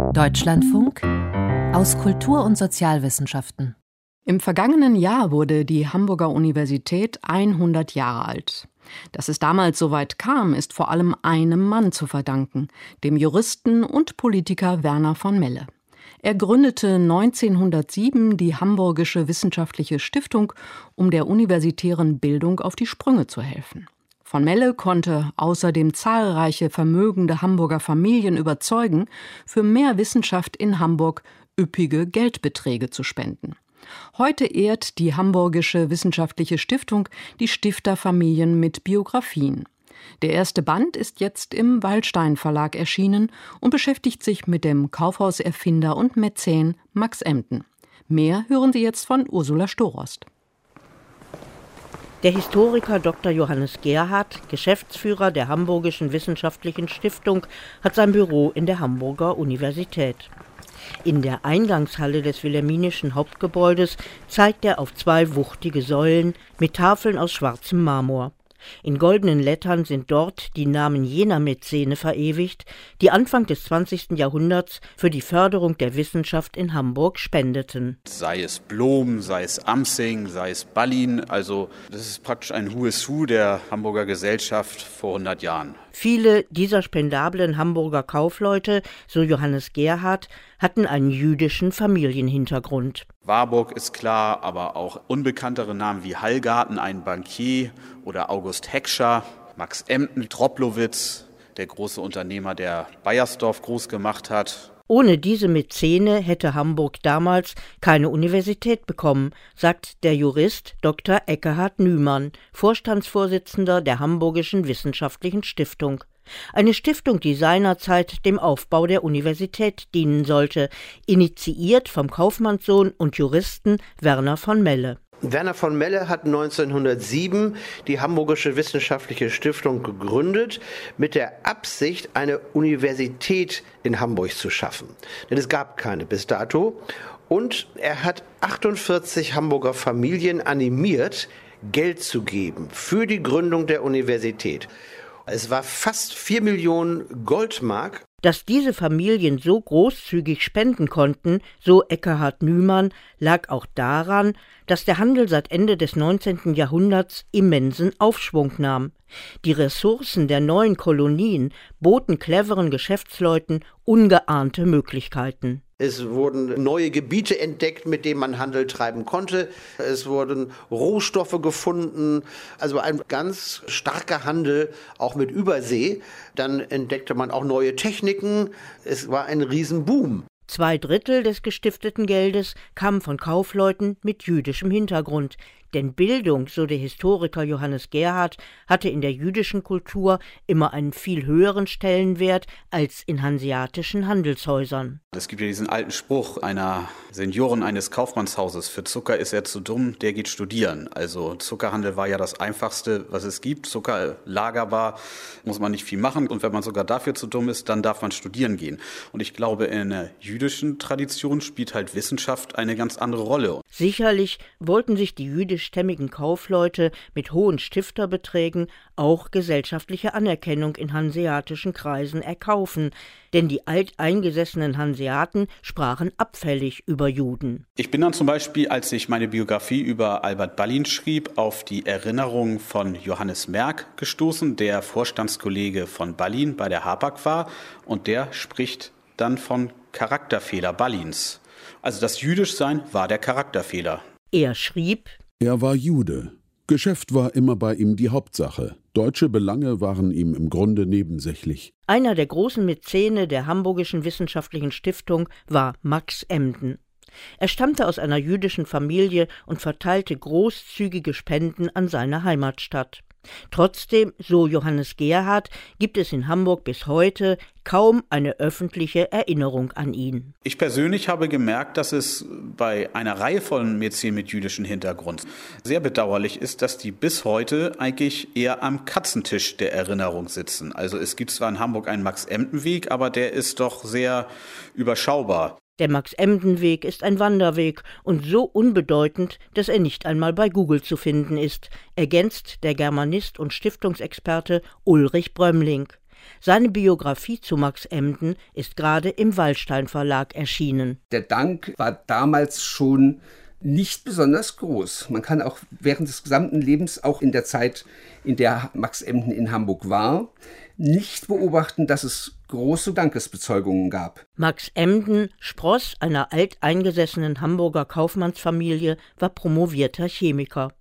Deutschlandfunk aus Kultur- und Sozialwissenschaften. Im vergangenen Jahr wurde die Hamburger Universität 100 Jahre alt. Dass es damals so weit kam, ist vor allem einem Mann zu verdanken, dem Juristen und Politiker Werner von Melle. Er gründete 1907 die Hamburgische Wissenschaftliche Stiftung, um der universitären Bildung auf die Sprünge zu helfen. Von Melle konnte außerdem zahlreiche vermögende Hamburger Familien überzeugen, für mehr Wissenschaft in Hamburg üppige Geldbeträge zu spenden. Heute ehrt die Hamburgische Wissenschaftliche Stiftung die Stifterfamilien mit Biografien. Der erste Band ist jetzt im Waldstein Verlag erschienen und beschäftigt sich mit dem Kaufhauserfinder und Mäzen Max Emden. Mehr hören Sie jetzt von Ursula Storost. Der Historiker Dr. Johannes Gerhardt, Geschäftsführer der Hamburgischen Wissenschaftlichen Stiftung, hat sein Büro in der Hamburger Universität. In der Eingangshalle des wilhelminischen Hauptgebäudes zeigt er auf 2 wuchtige Säulen mit Tafeln aus schwarzem Marmor. In goldenen Lettern sind dort die Namen jener Mäzene verewigt, die Anfang des 20. Jahrhunderts für die Förderung der Wissenschaft in Hamburg spendeten. Sei es Blom, sei es Amsing, sei es Ballin, also das ist praktisch ein Who is Who der Hamburger Gesellschaft vor 100 Jahren. Viele dieser spendablen Hamburger Kaufleute, so Johannes Gerhardt, hatten einen jüdischen Familienhintergrund. Warburg ist klar, aber auch unbekanntere Namen wie Hallgarten, ein Bankier, oder August Heckscher, Max Emden, Troplowitz, der große Unternehmer, der Beiersdorf groß gemacht hat. Ohne diese Mäzene hätte Hamburg damals keine Universität bekommen, sagt der Jurist Dr. Ekkehard Nümann, Vorstandsvorsitzender der Hamburgischen Wissenschaftlichen Stiftung. Eine Stiftung, die seinerzeit dem Aufbau der Universität dienen sollte, initiiert vom Kaufmannssohn und Juristen Werner von Melle. Werner von Melle hat 1907 die Hamburgische Wissenschaftliche Stiftung gegründet, mit der Absicht, eine Universität in Hamburg zu schaffen. Denn es gab keine bis dato. Und er hat 48 Hamburger Familien animiert, Geld zu geben für die Gründung der Universität. Es war fast 4 Millionen Goldmark. Dass diese Familien so großzügig spenden konnten, so Ekkehard Nümann, lag auch daran, dass der Handel seit Ende des 19. Jahrhunderts immensen Aufschwung nahm. Die Ressourcen der neuen Kolonien boten cleveren Geschäftsleuten ungeahnte Möglichkeiten. Es wurden neue Gebiete entdeckt, mit denen man Handel treiben konnte. Es wurden Rohstoffe gefunden, also ein ganz starker Handel, auch mit Übersee. Dann entdeckte man auch neue Techniken. Es war ein Riesenboom. 2/3 des gestifteten Geldes kamen von Kaufleuten mit jüdischem Hintergrund. Denn Bildung, so der Historiker Johannes Gerhardt, hatte in der jüdischen Kultur immer einen viel höheren Stellenwert als in hanseatischen Handelshäusern. Es gibt ja diesen alten Spruch einer Seniorin eines Kaufmannshauses: Für Zucker ist er zu dumm, der geht studieren. Also Zuckerhandel war ja das Einfachste, was es gibt. Zucker lagerbar, muss man nicht viel machen. Und wenn man sogar dafür zu dumm ist, dann darf man studieren gehen. Und ich glaube, in der jüdischen Tradition spielt halt Wissenschaft eine ganz andere Rolle. Sicherlich wollten sich die jüdischstämmigen Kaufleute mit hohen Stifterbeträgen auch gesellschaftliche Anerkennung in hanseatischen Kreisen erkaufen, denn die alteingesessenen Hanseaten sprachen abfällig über Juden. Ich bin dann zum Beispiel, als ich meine Biografie über Albert Ballin schrieb, auf die Erinnerung von Johannes Merck gestoßen, der Vorstandskollege von Ballin bei der HAPAG war, und der spricht dann von Charakterfehler Ballins. Also das Jüdischsein war der Charakterfehler. Er schrieb: Er war Jude. Geschäft war immer bei ihm die Hauptsache. Deutsche Belange waren ihm im Grunde nebensächlich. Einer der großen Mäzene der Hamburgischen Wissenschaftlichen Stiftung war Max Emden. Er stammte aus einer jüdischen Familie und verteilte großzügige Spenden an seine Heimatstadt. Trotzdem, so Johannes Gerhardt, gibt es in Hamburg bis heute kaum eine öffentliche Erinnerung an ihn. Ich persönlich habe gemerkt, dass es bei einer Reihe von Mäzen mit jüdischem Hintergrund sehr bedauerlich ist, dass die bis heute eigentlich eher am Katzentisch der Erinnerung sitzen. Also es gibt zwar in Hamburg einen Max-Emden-Weg, aber der ist doch sehr überschaubar. Der Max-Emden-Weg ist ein Wanderweg und so unbedeutend, dass er nicht einmal bei Google zu finden ist, ergänzt der Germanist und Stiftungsexperte Ulrich Brömmling. Seine Biografie zu Max Emden ist gerade im Wallstein Verlag erschienen. Der Dank war damals schon nicht besonders groß. Man kann auch während des gesamten Lebens, auch in der Zeit, in der Max Emden in Hamburg war, nicht beobachten, dass es große Dankesbezeugungen gab. Max Emden, Spross einer alteingesessenen Hamburger Kaufmannsfamilie, war promovierter Chemiker.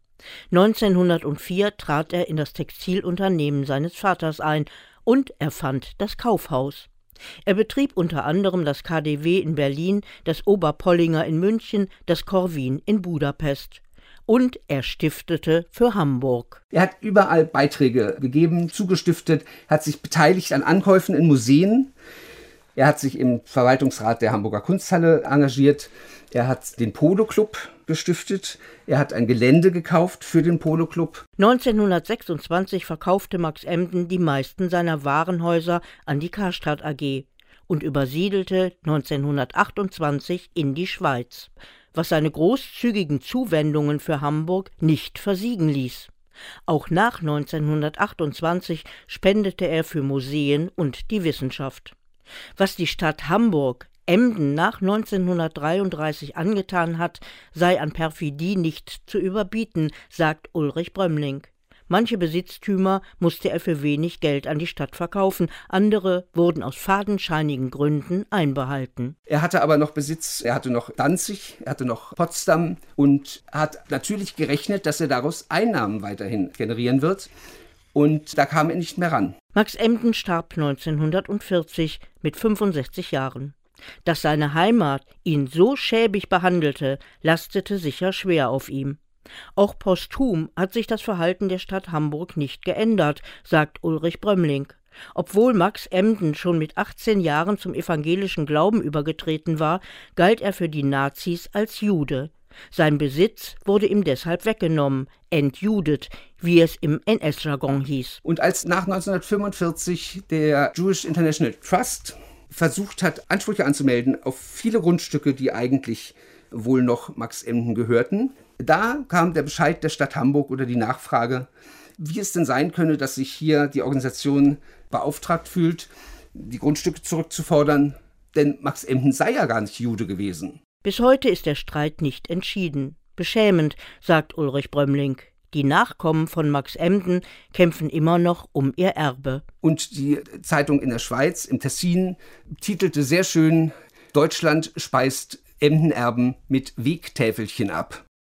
1904 trat er in das Textilunternehmen seines Vaters ein und erfand das Kaufhaus. Er betrieb unter anderem das KaDeWe in Berlin, das Oberpollinger in München, das Corvin in Budapest. Und er stiftete für Hamburg. Er hat überall Beiträge gegeben, zugestiftet, hat sich beteiligt an Ankäufen in Museen. Er hat sich im Verwaltungsrat der Hamburger Kunsthalle engagiert. Er hat den Polo-Club gestiftet. Er hat ein Gelände gekauft für den Polo-Club. 1926 verkaufte Max Emden die meisten seiner Warenhäuser an die Karstadt AG und übersiedelte 1928 in die Schweiz, was seine großzügigen Zuwendungen für Hamburg nicht versiegen ließ. Auch nach 1928 spendete er für Museen und die Wissenschaft. Was die Stadt Hamburg Emden nach 1933 angetan hat, sei an Perfidie nicht zu überbieten, sagt Ulrich Brömmling. Manche Besitztümer musste er für wenig Geld an die Stadt verkaufen, andere wurden aus fadenscheinigen Gründen einbehalten. Er hatte aber noch Besitz, er hatte noch Danzig, er hatte noch Potsdam und hat natürlich gerechnet, dass er daraus Einnahmen weiterhin generieren wird. Und da kam er nicht mehr ran. Max Emden starb 1940 mit 65 Jahren. Dass seine Heimat ihn so schäbig behandelte, lastete sicher schwer auf ihm. Auch posthum hat sich das Verhalten der Stadt Hamburg nicht geändert, sagt Ulrich Brömmling. Obwohl Max Emden schon mit 18 Jahren zum evangelischen Glauben übergetreten war, galt er für die Nazis als Jude. Sein Besitz wurde ihm deshalb weggenommen, entjudet, wie es im NS-Jargon hieß. Und als nach 1945 der Jewish International Trust versucht hat, Ansprüche anzumelden auf viele Grundstücke, die eigentlich wohl noch Max Emden gehörten, da kam der Bescheid der Stadt Hamburg oder die Nachfrage, wie es denn sein könne, dass sich hier die Organisation beauftragt fühlt, die Grundstücke zurückzufordern, denn Max Emden sei ja gar nicht Jude gewesen. Bis heute ist der Streit nicht entschieden. Beschämend, sagt Ulrich Brömmling. Die Nachkommen von Max Emden kämpfen immer noch um ihr Erbe. Und die Zeitung in der Schweiz, im Tessin, titelte sehr schön: Deutschland speist Emdenerben mit Wegtäfelchen ab.